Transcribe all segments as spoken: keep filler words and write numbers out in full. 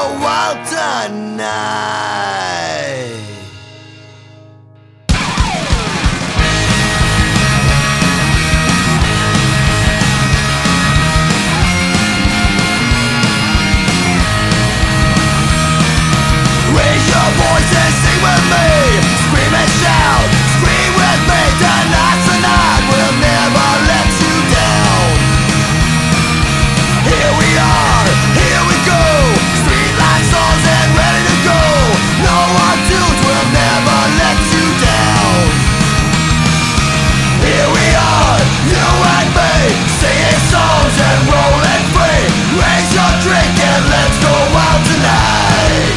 wild tonight. Raise your voice and sing with me. Scream and shout, scream with me. Tonight's the night, we'll never let you down. Here we are, here we go. Streetlight songs and ready to go. No one tunes will never let you down. Here we are, you and me, singing songs and rolling free. Raise your drink and let's go wild tonight.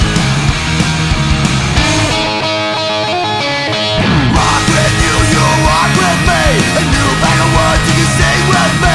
Rock with you, you rock with me. A new bag of words you can sing with me.